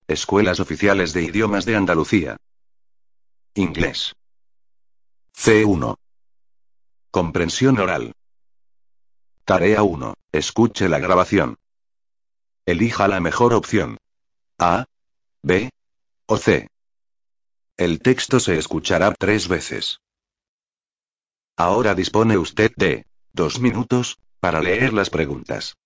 Escuelas Oficiales de Idiomas de Andalucía. Inglés. C1. Comprensión oral. Tarea 1. Escuche la grabación. Elija la mejor opción. A, B o C. El texto se escuchará 3 veces. Ahora dispone usted de 2 minutos para leer las preguntas.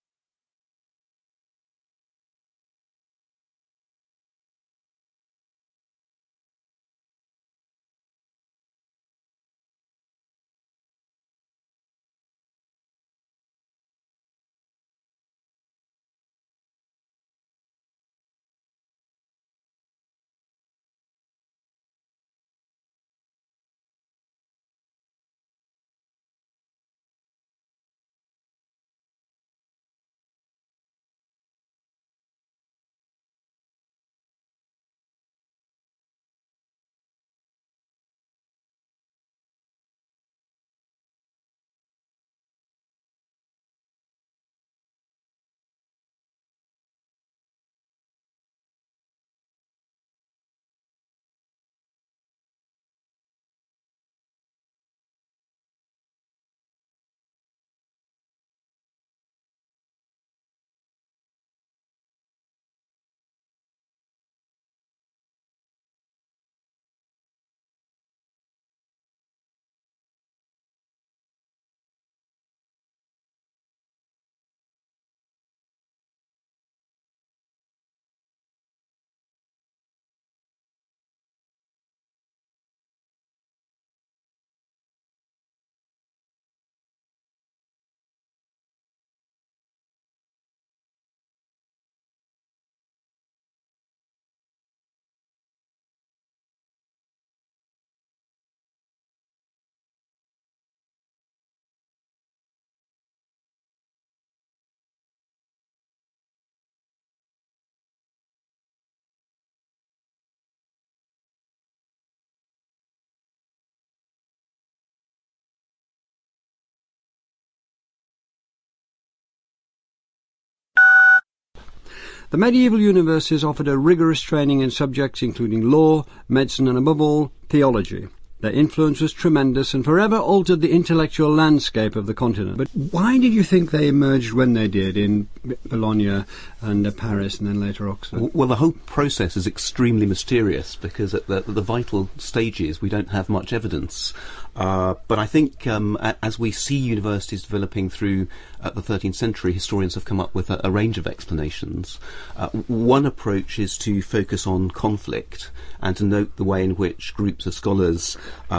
The medieval universities offered a rigorous training in subjects including law, medicine and, above all, theology. Their influence was tremendous and forever altered the intellectual landscape of the continent. But why did you think they emerged when they did in Bologna and Paris and then later Oxford? Well, the whole process is extremely mysterious because at the vital stages we don't have much evidence. But I think as we see universities developing through the 13th century, historians have come up with a range of explanations. One approach is to focus on conflict and to note the way in which groups of scholars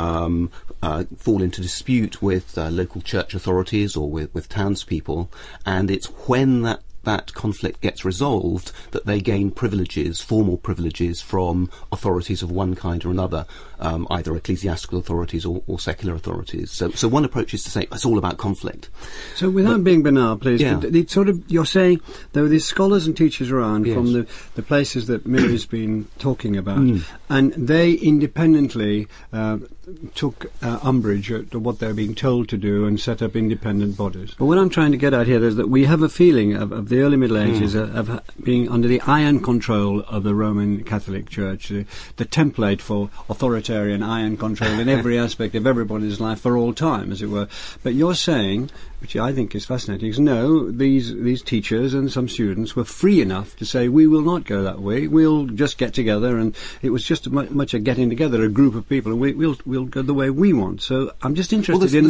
fall into dispute with local church authorities or with townspeople, and it's when that conflict gets resolved that they gain privileges, formal privileges from authorities of one kind or another, either ecclesiastical authorities or secular authorities. So one approach is to say it's all about conflict. So without being banal, please, yeah. It's sort of, you're saying there were these scholars and teachers around Yes. from the places that Mary's been talking about, and they independently took umbrage at what they were being told to do and set up independent bodies. But what I'm trying to get at here is that we have a feeling of the early Middle Ages of being under the iron control of the Roman Catholic Church, the template for authoritarian iron control in every aspect of everybody's life for all time, as it were. But you're saying, which I think is fascinating, is no, these teachers and some students were free enough to say, we will not go that way, we'll just get together, and it was just much a getting together, a group of people, and we'll go the way we want. So I'm just interested in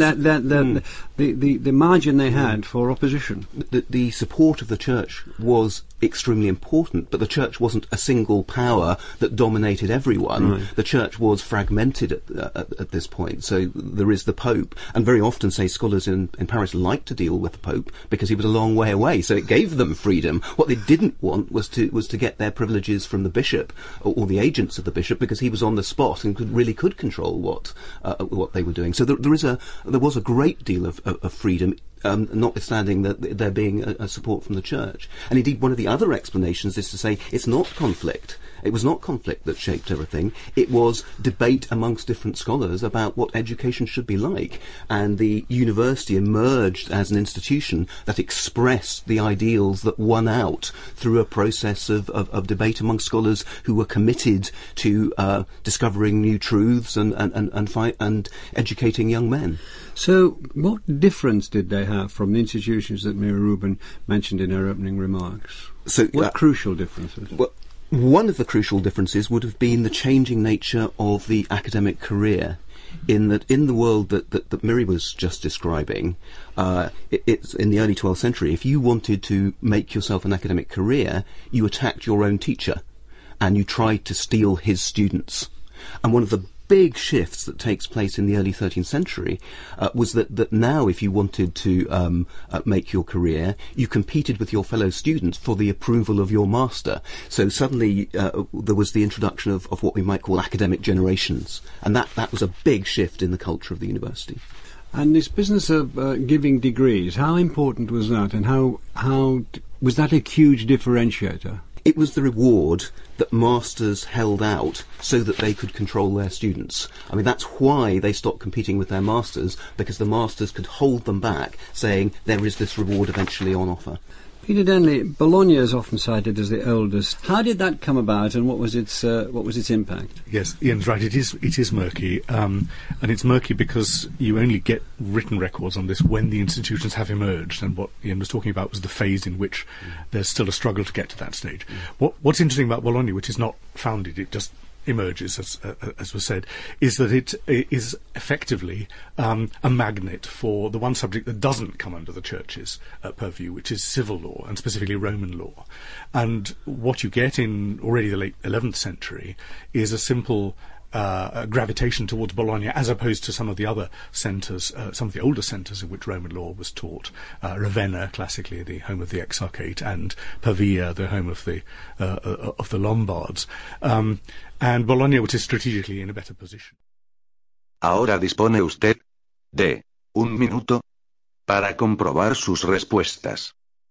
the margin they had for opposition. The support of the church was extremely important, but the church wasn't a single power that dominated everyone. Right. The church was fragmented at this point. So there is the Pope, and very often, say, scholars in Paris liked to deal with the Pope because he was a long way away, so it gave them freedom. What they didn't want was to get their privileges from the bishop or the agents of the bishop, because he was on the spot and could control what they were doing. So there was a great deal of freedom, notwithstanding there being a support from the church. And indeed, one of the other explanations is to say it's not conflict. It was not conflict that shaped everything. It was debate amongst different scholars about what education should be like. And the university emerged as an institution that expressed the ideals that won out through a process of debate among scholars who were committed to discovering new truths and educating young men. So what difference did they have from the institutions that Mira Rubin mentioned in her opening remarks? So, what crucial differences? Well, one of the crucial differences would have been the changing nature of the academic career. In that, in the world that Miri was just describing, it's in the early 12th century, if you wanted to make yourself an academic career, you attacked your own teacher and you tried to steal his students. And one of the big shifts that takes place in the early 13th century was that now if you wanted to make your career, you competed with your fellow students for the approval of your master. So suddenly there was the introduction of what we might call academic generations, and that was a big shift in the culture of the university. And this business of giving degrees, how important was that, and how was that a huge differentiator? It was the reward that masters held out so that they could control their students. I mean, that's why they stopped competing with their masters, because the masters could hold them back, saying there is this reward eventually on offer. Peter Denley, Bologna is often cited as the oldest. How did that come about, and what was its impact? Yes, Ian's right. It is murky, and it's murky because you only get written records on this when the institutions have emerged. And what Ian was talking about was the phase in which there's still a struggle to get to that stage. What's interesting about Bologna, which is not founded, it just emerges, as was said, is that it is effectively a magnet for the one subject that doesn't come under the church's purview, which is civil law, and specifically Roman law. And what you get in already the late 11th century is a simple gravitation towards Bologna, as opposed to some of the other centres, some of the older centres in which Roman law was taught. Ravenna, classically the home of the Exarchate, and Pavia, the home of the Lombards. And Bologna, which is strategically in a better position. Ahora dispone usted de 1 minuto para comprobar sus respuestas.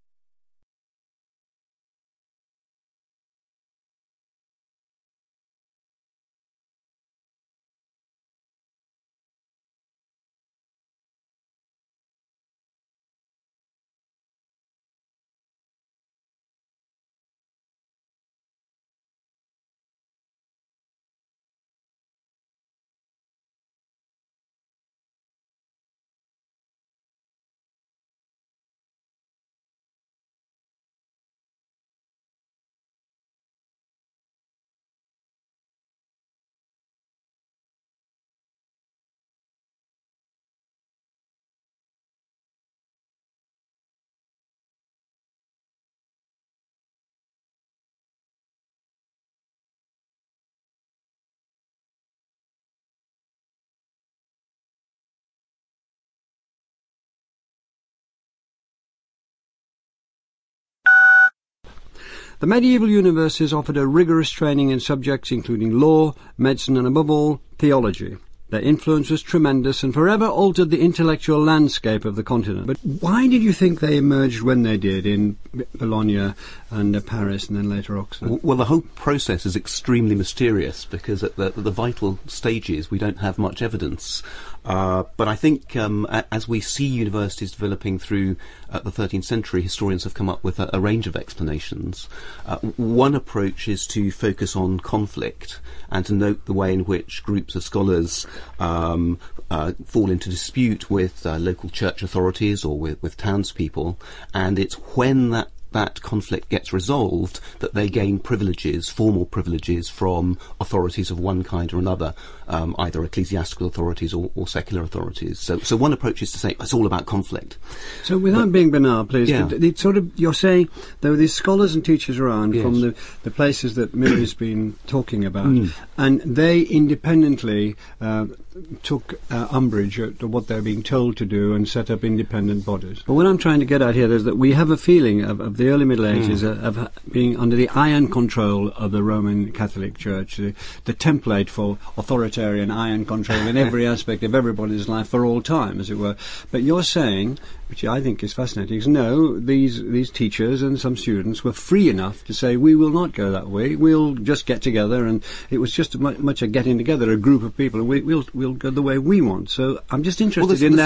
The medieval universities offered a rigorous training in subjects including law, medicine and, above all, theology. Their influence was tremendous and forever altered the intellectual landscape of the continent. But why did you think they emerged when they did in Bologna and Paris and then later Oxford? Well, the whole process is extremely mysterious because at the vital stages we don't have much evidence. But I think as we see universities developing through the 13th century, historians have come up with a range of explanations. One approach is to focus on conflict and to note the way in which groups of scholars fall into dispute with local church authorities or with townspeople, and it's when that conflict gets resolved that they gain privileges, formal privileges from authorities of one kind or another, either ecclesiastical authorities or secular authorities. So one approach is to say it's all about conflict. So without being banal, please, yeah. It's sort of, you're saying there were these scholars and teachers around, yes, from the places that Miri's been talking about, and they independently took umbrage at what they're being told to do and set up independent bodies. But what I'm trying to get at here is that we have a feeling of this the early Middle Ages, of being under the iron control of the Roman Catholic Church, the template for authoritarian iron control in every aspect of everybody's life for all time, as it were. But you're saying, which I think is fascinating, is no, these teachers and some students were free enough to say, we will not go that way, we'll just get together, and it was just much a getting together, a group of people, and we'll go the way we want. So I'm just interested in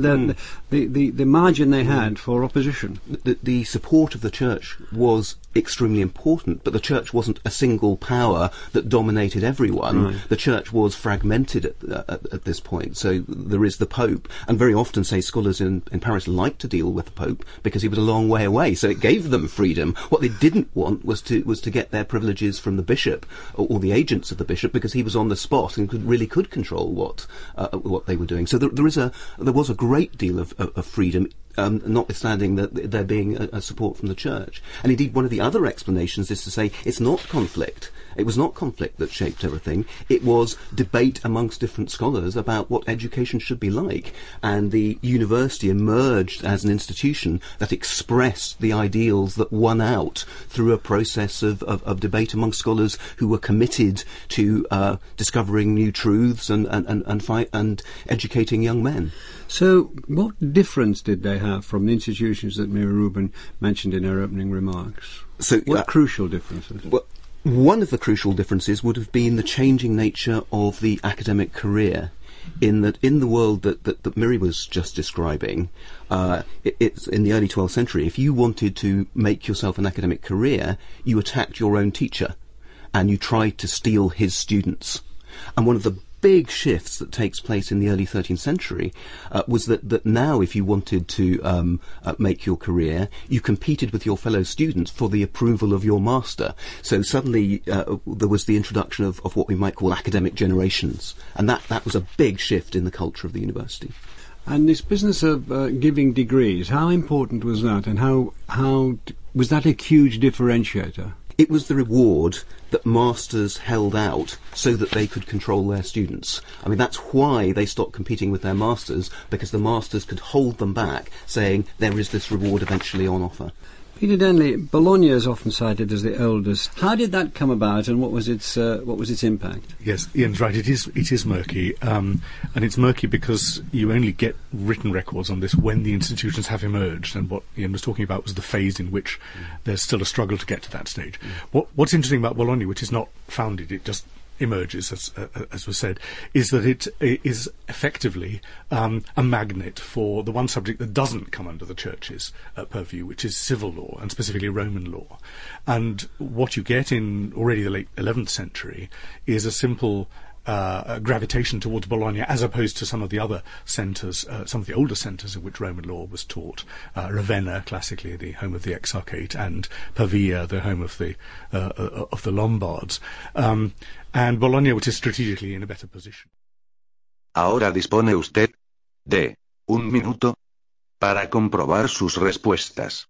the margin they had for opposition. The support of the church was extremely important, but the church wasn't a single power that dominated everyone. Right. The church was fragmented at this point. So there is the Pope, and very often, say, scholars in Paris like to deal with the Pope because he was a long way away, so it gave them freedom. What they didn't want was to get their privileges from the bishop or the agents of the bishop, because he was on the spot and could control what they were doing. So there was a great deal of freedom, notwithstanding that there being a support from the church. And indeed, one of the other explanations is to say it's not conflict. It was not conflict that shaped everything. It was debate amongst different scholars about what education should be like. And the university emerged as an institution that expressed the ideals that won out through a process of debate among scholars who were committed to discovering new truths and educating young men. So what difference did they have from the institutions that Mira Rubin mentioned in her opening remarks? So, what crucial differences? Well, one of the crucial differences would have been the changing nature of the academic career, in that in the world that Miri was just describing, it's in the early 12th century, if you wanted to make yourself an academic career, you attacked your own teacher and you tried to steal his students. And one of the big shifts that takes place in the early 13th century was that now, if you wanted to make your career, you competed with your fellow students for the approval of your master. So suddenly there was the introduction of what we might call academic generations, and that was a big shift in the culture of the university. And this business of giving degrees, how important was that, and how was that a huge differentiator? It was the reward that masters held out so that they could control their students. I mean, that's why they stopped competing with their masters, because the masters could hold them back, saying there is this reward eventually on offer. Peter Denley, Bologna is often cited as the oldest. How did that come about, and what was its impact? Yes, Ian's right. It is murky, and it's murky because you only get written records on this when the institutions have emerged. And what Ian was talking about was the phase in which there's still a struggle to get to that stage. What's interesting about Bologna, which is not founded, it just emerges, as was said, is that it is effectively a magnet for the one subject that doesn't come under the church's purview, which is civil law, and specifically Roman law. And what you get in already the late 11th century is a simple gravitation towards Bologna, as opposed to some of the other centres, some of the older centres in which Roman law was taught. Ravenna, classically the home of the Exarchate, and Pavia, the home of the Lombards. And Bologna, which is strategically in a better position. Ahora dispone usted de 1 minuto para comprobar sus respuestas.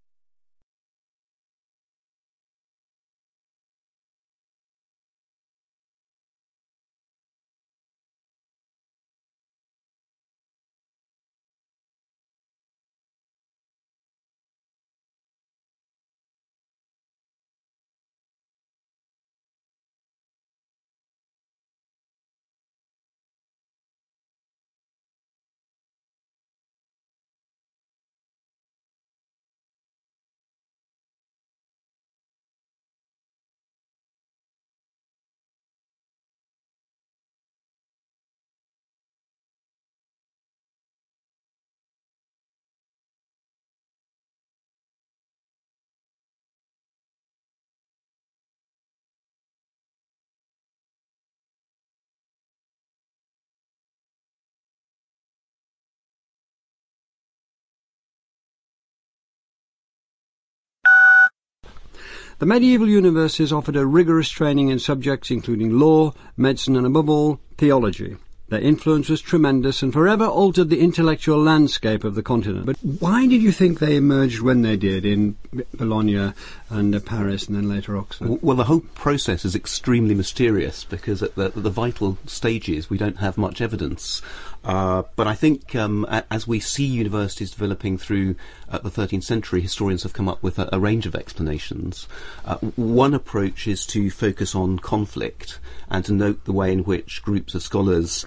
The medieval universities offered a rigorous training in subjects including law, medicine, and above all, theology. Their influence was tremendous and forever altered the intellectual landscape of the continent. But why did you think they emerged when they did in Bologna and Paris and then later Oxford? Well, the whole process is extremely mysterious because at the vital stages we don't have much evidence. But I think as we see universities developing through the 13th century, historians have come up with a range of explanations. One approach is to focus on conflict and to note the way in which groups of scholars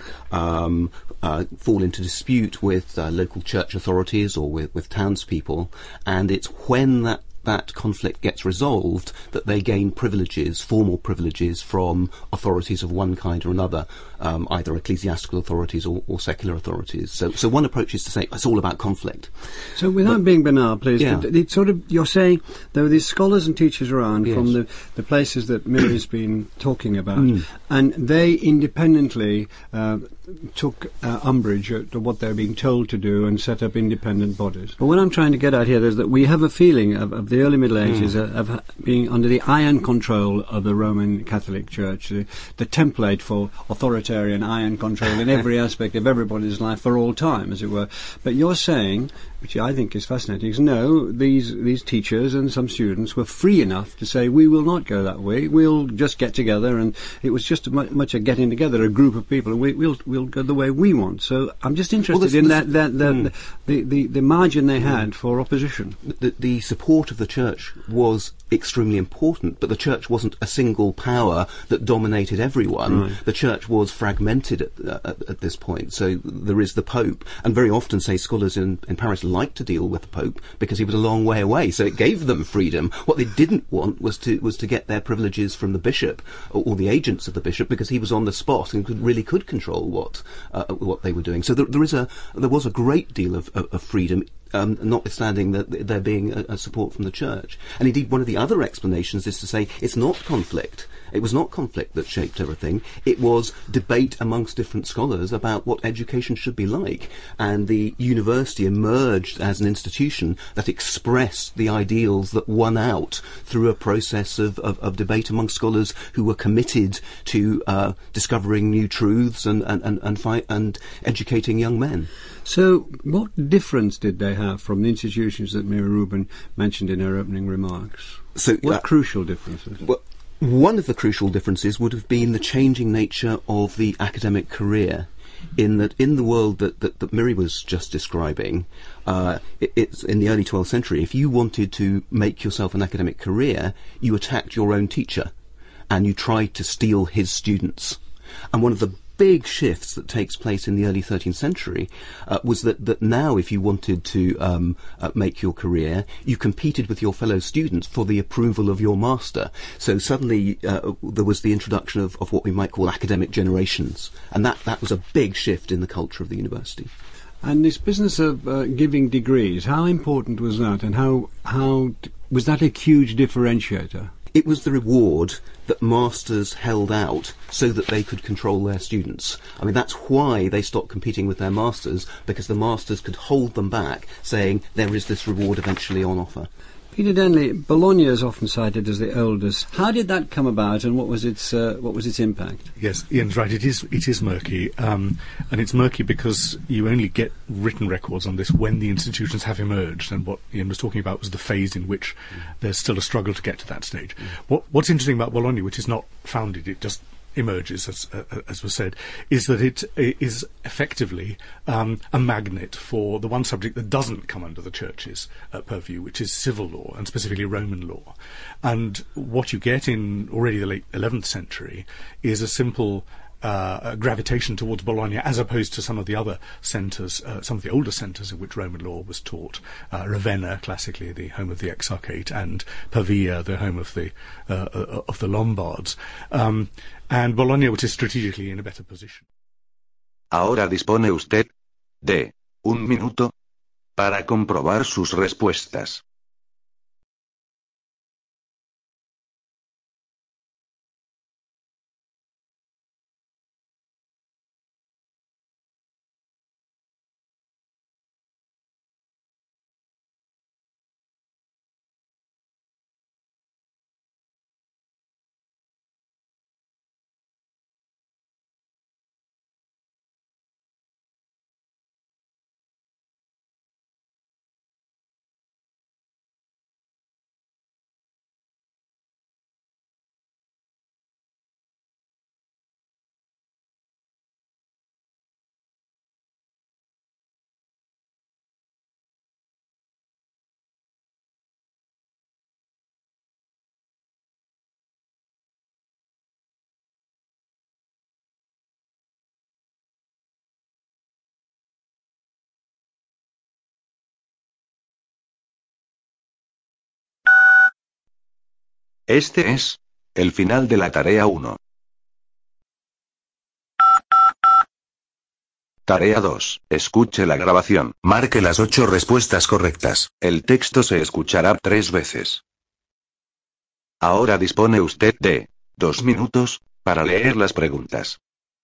fall into dispute with local church authorities or with townspeople, and it's when that conflict gets resolved that they gain privileges, formal privileges from authorities of one kind or another, either ecclesiastical authorities or secular authorities. So one approach is to say it's all about conflict. So without being banal, please, yeah. but it's sort of, you're saying there were these scholars and teachers around Yes. from the places that Mary's been talking about, and they independently took umbrage at what they're being told to do and set up independent bodies. But what I'm trying to get at here is that we have a feeling of the early Middle Ages of being under the iron control of the Roman Catholic Church, the template for authoritarian iron control in every aspect of everybody's life for all time, as it were. But you're saying, which I think is fascinating, is no, these teachers and some students were free enough to say, we will not go that way, we'll just get together, and it was just much a getting together, a group of people, and we'll go the way we want. So I'm just interested in the margin they had for opposition. The support of the church was extremely important, but the church wasn't a single power that dominated everyone. Right. The church was fragmented at this point. So there is the Pope, and very often, say, scholars in Paris liked to deal with the Pope because he was a long way away, so it gave them freedom. What they didn't want was to get their privileges from the bishop or the agents of the bishop, because he was on the spot and could control what they were doing. So there was a great deal of freedom, notwithstanding that there being a support from the church. And indeed, one of the other explanations is to say it's not conflict. It was not conflict that shaped everything. It was debate amongst different scholars about what education should be like. And the university emerged as an institution that expressed the ideals that won out through a process of debate among scholars who were committed to discovering new truths and educating young men. So what difference did they have from the institutions that Mary Rubin mentioned in her opening remarks? So, what crucial differences? Well, one of the crucial differences would have been the changing nature of the academic career, in that in the world that Miri was just describing, it's in the early 12th century, if you wanted to make yourself an academic career, you attacked your own teacher and you tried to steal his students. And one of the big shifts that takes place in the early 13th century was that now, if you wanted to make your career, you competed with your fellow students for the approval of your master. So suddenly there was the introduction of what we might call academic generations, and that was a big shift in the culture of the university. And this business of giving degrees, how important was that, and how was that a huge differentiator? It was the reward that masters held out so that they could control their students. I mean, that's why they stopped competing with their masters, because the masters could hold them back, saying there is this reward eventually on offer. Peter Denley, Bologna is often cited as the oldest. How did that come about, and what was its impact? Yes, Ian's right. It is murky, and it's murky because you only get written records on this when the institutions have emerged. And what Ian was talking about was the phase in which there's still a struggle to get to that stage. What's interesting about Bologna, which is not founded, it just emerges, as was said, is that it is effectively a magnet for the one subject that doesn't come under the church's purview, which is civil law, and specifically Roman law. And what you get in already the late 11th century is a simple gravitation towards Bologna, as opposed to some of the other centres, some of the older centres in which Roman law was taught. Ravenna, classically the home of the Exarchate, and Pavia, the home of the Lombards. And Bologna, which is strategically in a better position. Ahora dispone usted de 1 minuto para comprobar sus respuestas. Este es el final de la tarea 1. Tarea 2. Escuche la grabación. Marque las 8 respuestas correctas. El texto se escuchará 3 veces. Ahora dispone usted de 2 minutos para leer las preguntas.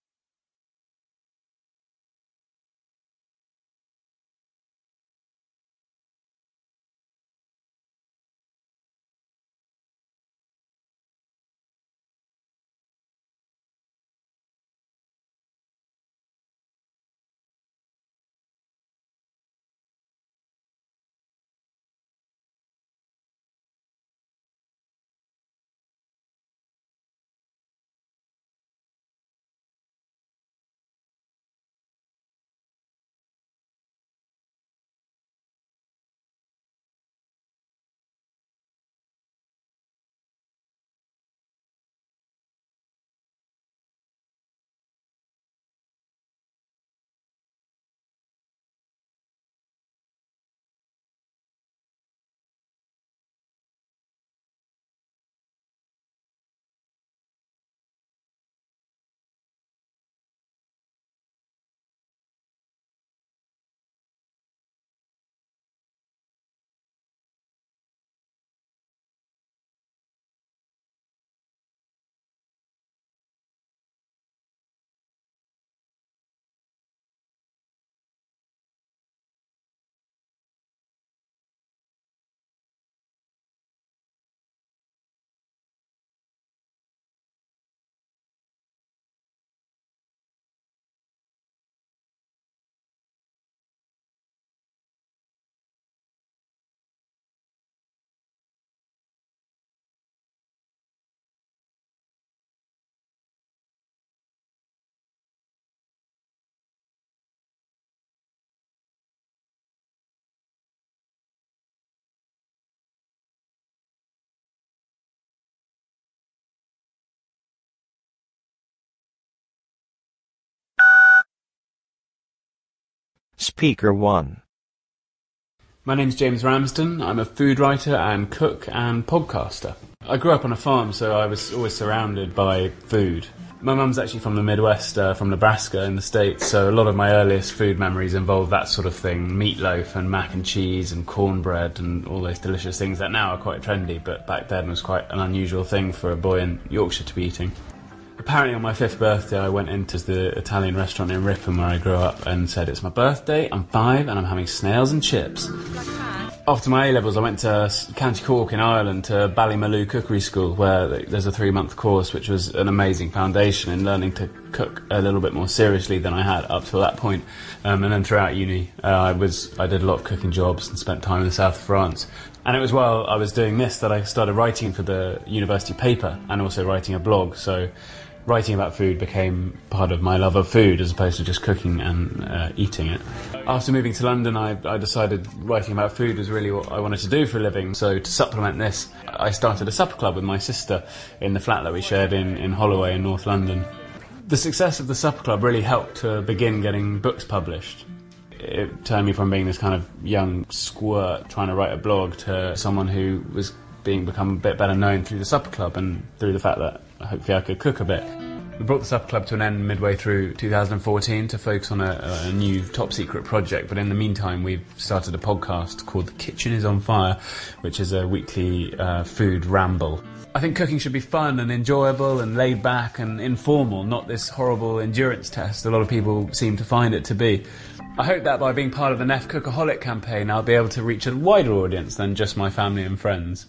Speaker 1. My name's James Ramsden. I'm a food writer and cook and podcaster. I grew up on a farm, so I was always surrounded by food. My mum's actually from the Midwest, from Nebraska in the States, so a lot of my earliest food memories involve that sort of thing. Meatloaf and mac and cheese and cornbread and all those delicious things that now are quite trendy, but back then was quite an unusual thing for a boy in Yorkshire to be eating. Apparently on my 5th birthday I went into the Italian restaurant in Ripon where I grew up and said, "It's my birthday, I'm 5 and I'm having snails and chips." After my A-levels I went to County Cork in Ireland to Ballymaloe Cookery School where there's a 3-month course which was an amazing foundation in learning to cook a little bit more seriously than I had up to that point. And then throughout uni I did a lot of cooking jobs and spent time in the south of France. And it was while I was doing this that I started writing for the university paper and also writing a blog. So writing about food became part of my love of food as opposed to just cooking and eating it. After moving to London, I decided writing about food was really what I wanted to do for a living. So to supplement this, I started a supper club with my sister in the flat that we shared in Holloway in North London. The success of the supper club really helped to begin getting books published. It turned me from being this kind of young squirt trying to write a blog to someone who was become a bit better known through the supper club and through the fact that hopefully I could cook a bit. We brought the supper club to an end midway through 2014 to focus on a new top secret project, but in the meantime we've started a podcast called The Kitchen is on Fire, which is a weekly food ramble. I think cooking should be fun and enjoyable and laid back and informal, not this horrible endurance test a lot of people seem to find it to be. I hope that by being part of the Neff Cookaholic campaign I'll be able to reach a wider audience than just my family and friends.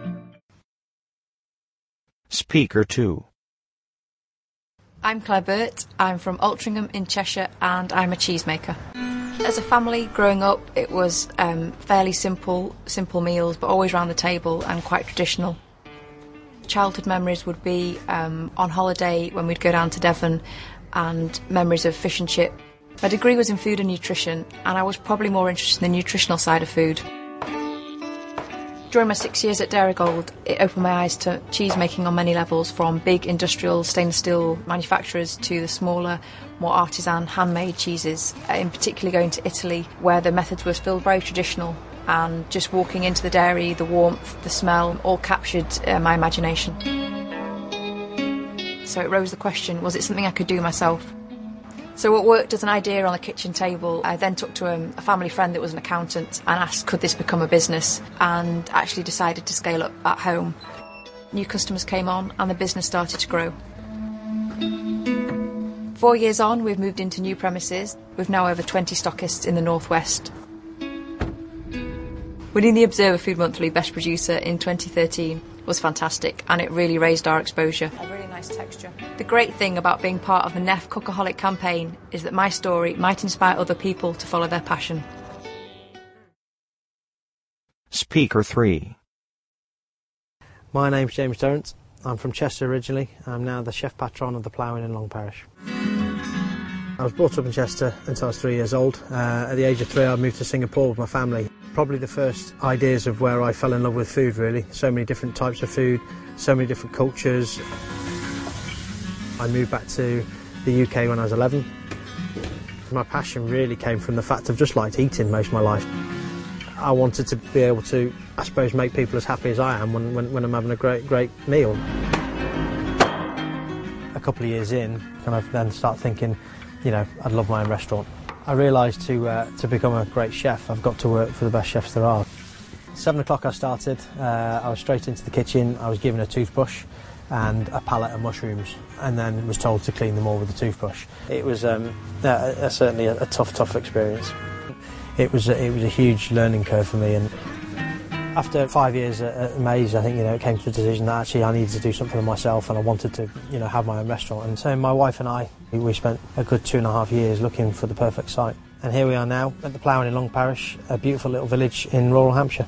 Speaker 2. I'm Claire Burt, I'm from Altrincham in Cheshire and I'm a cheesemaker. As a family, growing up, it was fairly simple meals, but always round the table and quite traditional. Childhood memories would be on holiday when we'd go down to Devon and memories of fish and chip. My degree was in food and nutrition and I was probably more interested in the nutritional side of food. During my 6 years at Dairygold, it opened my eyes to cheese making on many levels, from big industrial stainless steel manufacturers to the smaller, more artisan, handmade cheeses, in particular going to Italy, where the methods were still very traditional, and just walking into the dairy, the warmth, the smell, all captured my imagination. So it rose the question, was it something I could do myself? So what worked as an idea on the kitchen table, I then took to a family friend that was an accountant and asked, could this become a business? And actually decided to scale up at home. New customers came on and the business started to grow. 4 years on, we've moved into new premises. We've now over 20 stockists in the northwest. Winning the Observer Food Monthly Best Producer in 2013 was fantastic, and it really raised our exposure. A really nice texture. The great thing about being part of the Neff Cookaholic campaign is that my story might inspire other people to follow their passion. Speaker 3. My name's James Durrant. I'm from Chester originally. I'm now the chef patron of the Ploughing in Long Parish. I was brought up in Chester until I was 3 years old. At the age of 3 I moved to Singapore with my family. Probably the first ideas of where I fell in love with food, really. So many different types of food, so many different cultures. I moved back to the UK when I was 11. My passion really came from the fact I've just liked eating most of my life. I wanted to be able to, I suppose, make people as happy as I am when I'm having a great meal. A couple of years in, and I've then start thinking, you know, I'd love my own restaurant. I realised to become a great chef, I've got to work for the best chefs there are. 7 o'clock I started, I was straight into the kitchen, I was given a toothbrush and a pallet of mushrooms, and then was told to clean them all with a toothbrush. It was certainly a tough experience. It was a huge learning curve for me, and after 5 years at Maze, I think, you know, it came to the decision that actually I needed to do something for myself, and I wanted to, you know, have my own restaurant. And so my wife and I, we spent a good 2.5 years looking for the perfect site. And here we are now at the Ploughing in Long Parish, a beautiful little village in rural Hampshire.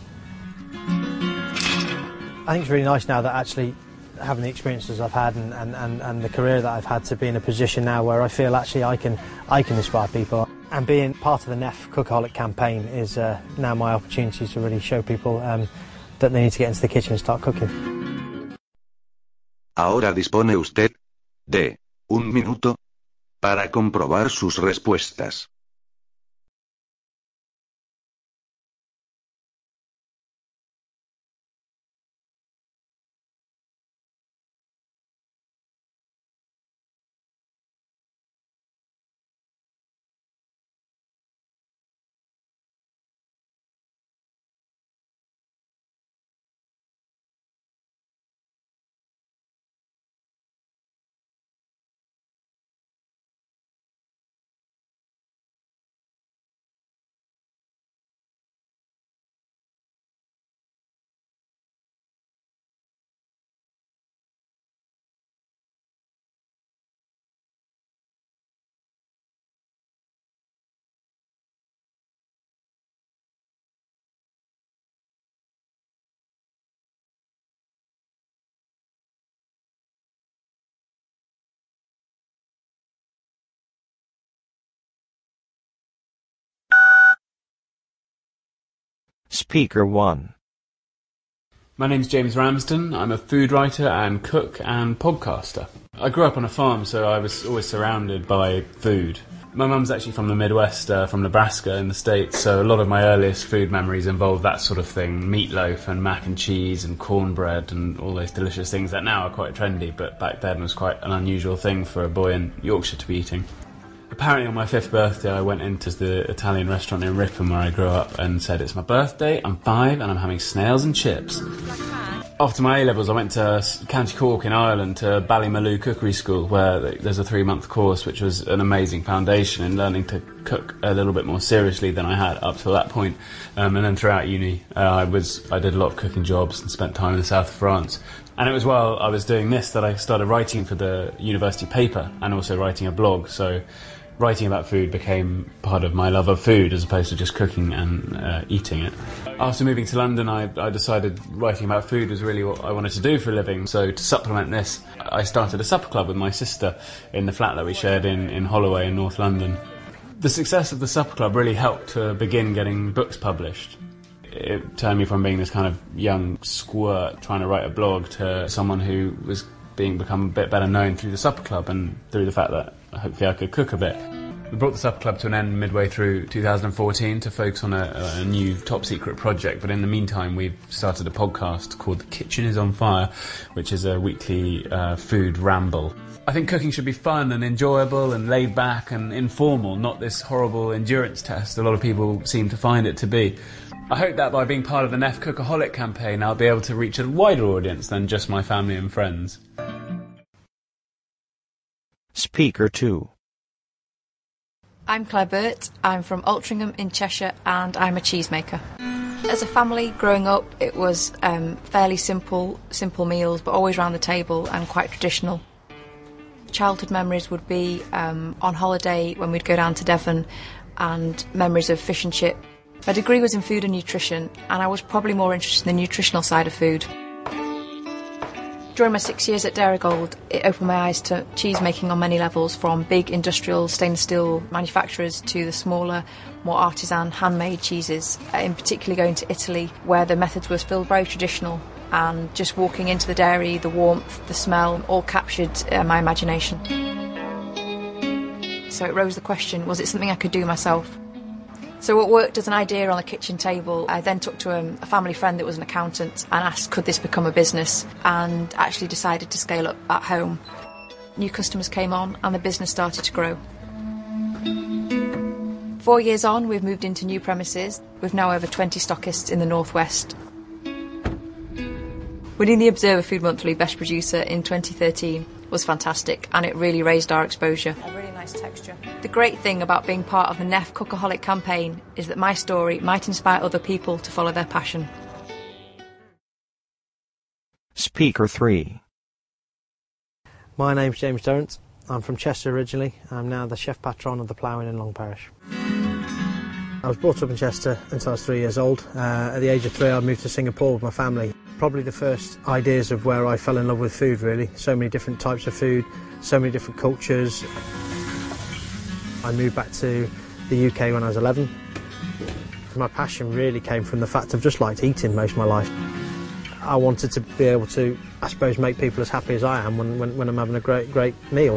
I think it's really nice now that actually having the experiences I've had and the career that I've had to be in a position now where I feel actually I can inspire people. And being part of the Neff Cookaholic campaign is now my opportunity to really show people that they need to get into the kitchen and start cooking. Ahora dispone usted de 1 minuto para comprobar sus respuestas. Speaker 1. My name's James Ramsden. I'm a food writer and cook and podcaster. I grew up on a farm, so I was always surrounded by food. My mum's actually from the Midwest, from Nebraska in the States, so a lot of my earliest food memories involve that sort of thing. Meatloaf and mac and cheese and cornbread and all those delicious things that now are quite trendy, but back then was quite an unusual thing for a boy in Yorkshire to be eating. Apparently on my 5th birthday I went into the Italian restaurant in Ripon where I grew up and said, it's my birthday, I'm 5 and I'm having snails and chips. After my A-levels I went to County Cork in Ireland to Ballymaloo Cookery School where there's a 3-month course which was an amazing foundation in learning to cook a little bit more seriously than I had up to that point. And then throughout uni I did a lot of cooking jobs and spent time in the south of France. And it was while I was doing this that I started writing for the university paper and also writing a blog. So writing about food became part of my love of food as opposed to just cooking and eating it. After moving to London, I decided writing about food was really what I wanted to do for a living. So to supplement this, I started a supper club with my sister in the flat that we shared in Holloway in North London. The success of the supper club really helped to begin getting books published. It turned me from being this kind of young squirt trying to write a blog to someone who was become a bit better known through the supper club and through the fact that hopefully I could cook a bit. We brought the Supper Club to an end midway through 2014 to focus on a new top-secret project, but in the meantime we've started a podcast called The Kitchen is on Fire, which is a weekly food ramble. I think cooking should be fun and enjoyable and laid back and informal, not this horrible endurance test a lot of people seem to find it to be. I hope that by being part of the Neff Cookaholic campaign I'll be able to reach a wider audience than just my family and friends. Speaker 2. I'm Claire Burt, I'm from Altrincham in Cheshire and I'm a cheesemaker. As a family, growing up, it was fairly simple meals, but always round the table and quite traditional. Childhood memories would be on holiday when we'd go down to Devon, and memories of fish and chip. My degree was in food and nutrition, and I was probably more interested in the nutritional side of food. During my 6 years at Dairygold, it opened my eyes to cheese making on many levels, from big industrial stainless steel manufacturers to the smaller, more artisan, handmade cheeses. In particular going to Italy, where the methods were still very traditional, and just walking into the dairy, the warmth, the smell, all captured my imagination. So it rose the question, was it something I could do myself? So what worked as an idea on the kitchen table, I then took to a family friend that was an accountant and asked could this become a business, and actually decided to scale up at home. New customers came on and the business started to grow. 4 years on, we've moved into new premises. We've now over 20 stockists in the northwest. Winning the Observer Food Monthly Best Producer in 2013 was fantastic, and it really raised our exposure. A really nice texture. The great thing about being part of the Neff Cookaholic campaign is that my story might inspire other people to follow their passion. Speaker 3. My name's James Durrant. I'm from Chester originally. I'm now the chef patron of the Ploughing in Long Parish. I was brought up in Chester until I was 3 years old. At the age of 3 I moved to Singapore with my family. Probably the first ideas of where I fell in love with food, really. So many different types of food, so many different cultures. I moved back to the UK when I was 11. My passion really came from the fact I've just liked eating most of my life. I wanted to be able to, I suppose, make people as happy as I am when I'm having a great meal.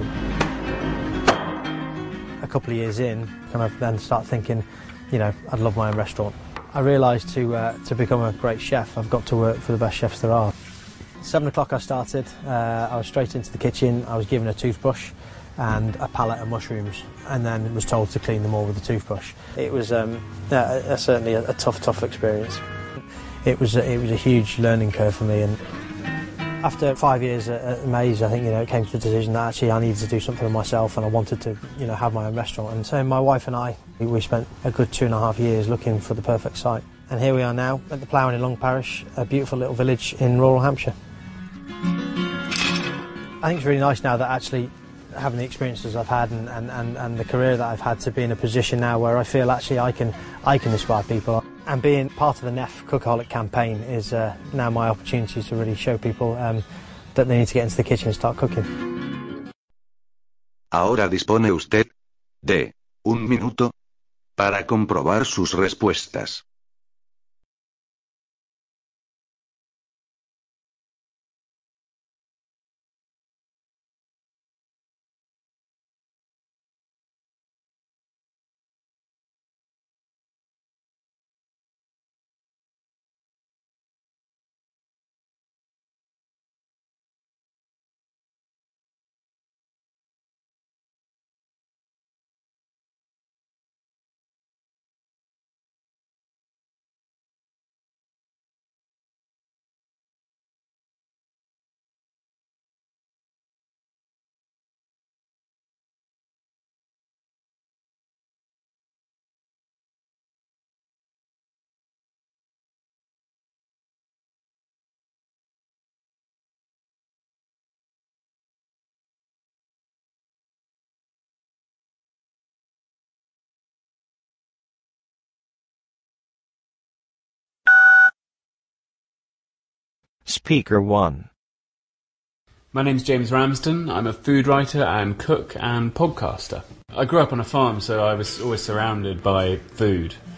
A couple of years in, kind of then start thinking, you know, I'd love my own restaurant. I realised to become a great chef, I've got to work for the best chefs there are. 7 o'clock I started, I was straight into the kitchen, I was given a toothbrush and a pallet of mushrooms, and then was told to clean them all with a toothbrush. It was certainly a tough experience. It was a huge learning curve for me, and after 5 years at Maze, I think, you know, it came to the decision that actually I needed to do something for myself, and I wanted to, you know, have my own restaurant. And so my wife and I, we spent a good 2.5 years looking for the perfect site. And here we are now at the Ploughing in Long Parish, a beautiful little village in rural Hampshire. I think it's really nice now that actually having the experiences I've had and the career that I've had to be in a position now where I feel actually I can inspire people. And being part of the Neff Cookaholic campaign is now my opportunity to really show people that they need to get into the kitchen and start cooking. Ahora dispone usted de 1 minuto para comprobar sus respuestas. Speaker 1. My name's James Ramsden. I'm a food writer and cook and podcaster. I grew up on a farm, so I was always surrounded by food.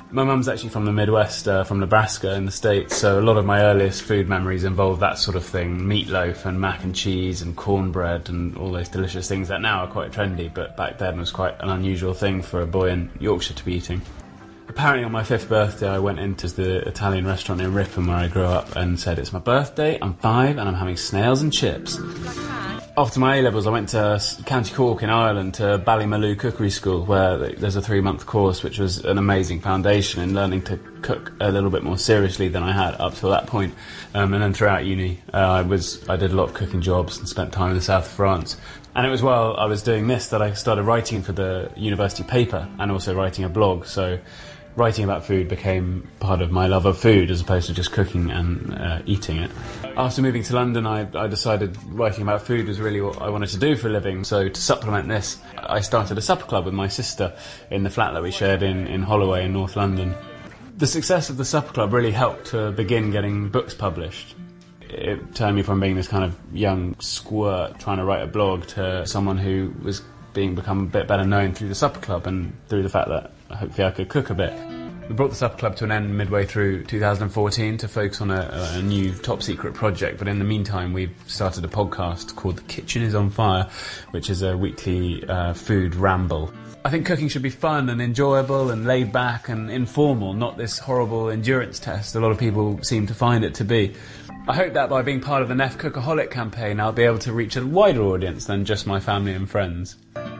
My mum's actually from the Midwest, from Nebraska in the States, so a lot of my earliest food memories involve that sort of thing, meatloaf and mac and cheese and cornbread and all those delicious things that now are quite trendy, but back then was quite an unusual thing for a boy in Yorkshire to be eating. Apparently on my 5th birthday I went into the Italian restaurant in Ripon where I grew up and said, "It's my birthday, I'm 5 and I'm having snails and chips." After my A-levels I went to County Cork in Ireland to Ballymaloe Cookery School where there's a 3-month course which was an amazing foundation in learning to cook a little bit more seriously than I had up to that point. And then throughout uni I did a lot of cooking jobs and spent time in the south of France. And it was while I was doing this that I started writing for the university paper and also writing a blog, so writing about food became part of my love of food as opposed to just cooking and eating it. After moving to London, I decided writing about food was really what I wanted to do for a living. So to supplement this, I started a supper club with my sister in the flat that we shared in Holloway in North London. The success of the supper club really helped to begin getting books published. It turned me from being this kind of young squirt trying to write a blog to someone who was become a bit better known through the supper club and through the fact that hopefully I could cook a bit. We brought the supper club to an end midway through 2014 to focus on a new top secret project, but in the meantime we've started a podcast called The Kitchen is on Fire, which is a weekly food ramble. I think cooking should be fun and enjoyable and laid back and informal, not this horrible endurance test a lot of people seem to find it to be. I hope that by being part of the Neff Cookaholic campaign I'll be able to reach a wider audience than just my family and friends.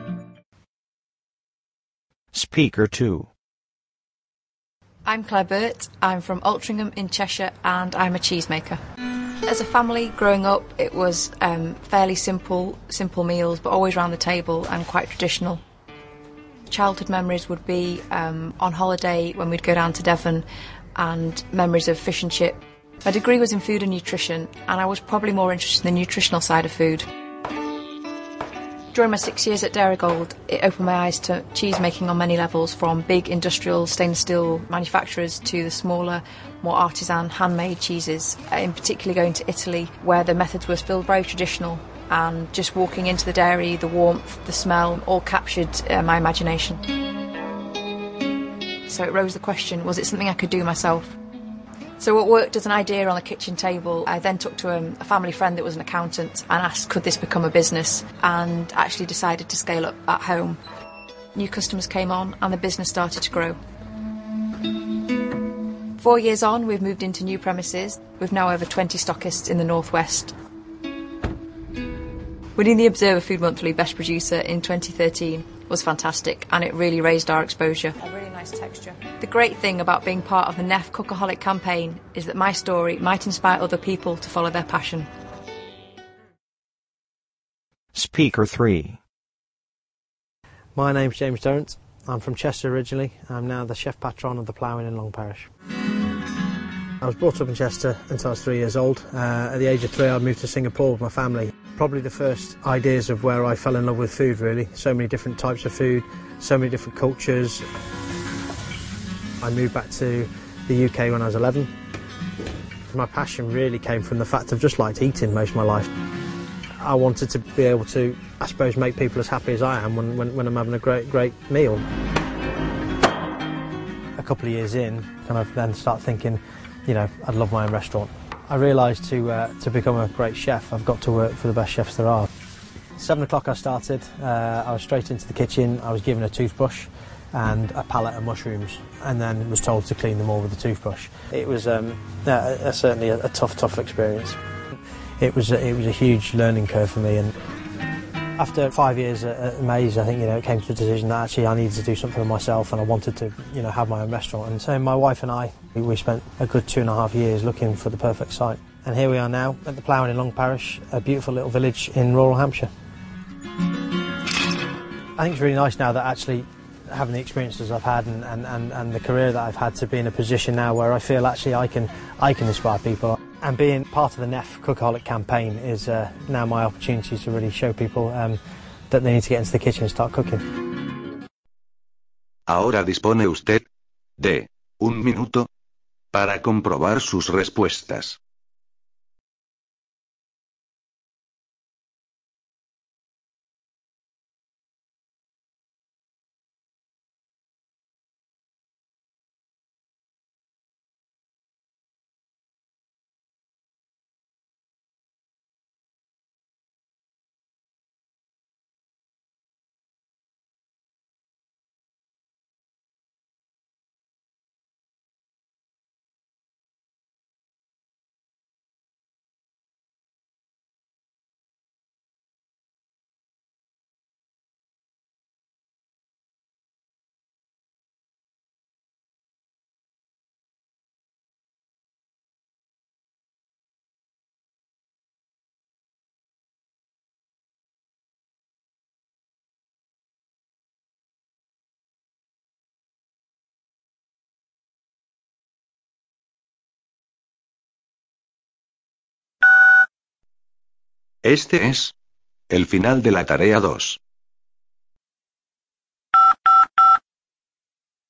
Speaker 2. I'm Claire Burt, I'm from Altrincham in Cheshire and I'm a cheesemaker. As a family growing up it was fairly simple meals but always round the table and quite traditional. Childhood memories would be on holiday when we'd go down to Devon and memories of fish and chip. My degree was in food and nutrition and I was probably more interested in the nutritional side of food. During my 6 years at Dairygold, it opened my eyes to cheese making on many levels, from big industrial stainless steel manufacturers to the smaller, more artisan, handmade cheeses. In particular going to Italy, where the methods were still very traditional, and just walking into the dairy, the warmth, the smell, all captured my imagination. So it rose the question, was it something I could do myself? So what worked as an idea on the kitchen table, I then took to a family friend that was an accountant and asked could this become a business, and actually decided to scale up at home. New customers came on and the business started to grow. 4 years on, we've moved into new premises. We've now over 20 stockists in the northwest. Winning the Observer Food Monthly Best Producer in 2013 was fantastic, and it really raised our exposure. A really nice texture. The great thing about being part of the Neff Cookaholic campaign is that my story might inspire other people to follow their passion. Speaker 3. My name's James Durrant. I'm from Chester originally. I'm now the chef patron of the Ploughing in Long Parish. I was brought up in Chester until I was 3 years old. At the age of 3 I moved to Singapore with my family. Probably the first ideas of where I fell in love with food, really. So many different types of food, so many different cultures. I moved back to the UK when I was 11. My passion really came from the fact I've just liked eating most of my life. I wanted to be able to, I suppose, make people as happy as I am when I'm having a great meal. A couple of years in, kind of then start thinking, you know, I'd love my own restaurant. I realised to become a great chef, I've got to work for the best chefs there are. 7 o'clock I started, I was straight into the kitchen, I was given a toothbrush and a pallet of mushrooms, and then was told to clean them all with a toothbrush. It was certainly a tough experience. It was a huge learning curve for me, and after 5 years at Maze, I think, you know, it came to the decision that actually I needed to do something for myself, and I wanted to, you know, have my own restaurant. And so my wife and I, we spent a good 2.5 years looking for the perfect site. And here we are now at the Ploughing in Long Parish, a beautiful little village in rural Hampshire. I think it's really nice now that actually having the experiences I've had and the career that I've had, to be in a position now where I feel actually I can inspire people. And being part of the Neff Cookaholic campaign is now my opportunity to really show people that they need to get into the kitchen and start cooking. Ahora dispone usted de 1 minuto para comprobar sus respuestas. Este es el final de la tarea 2.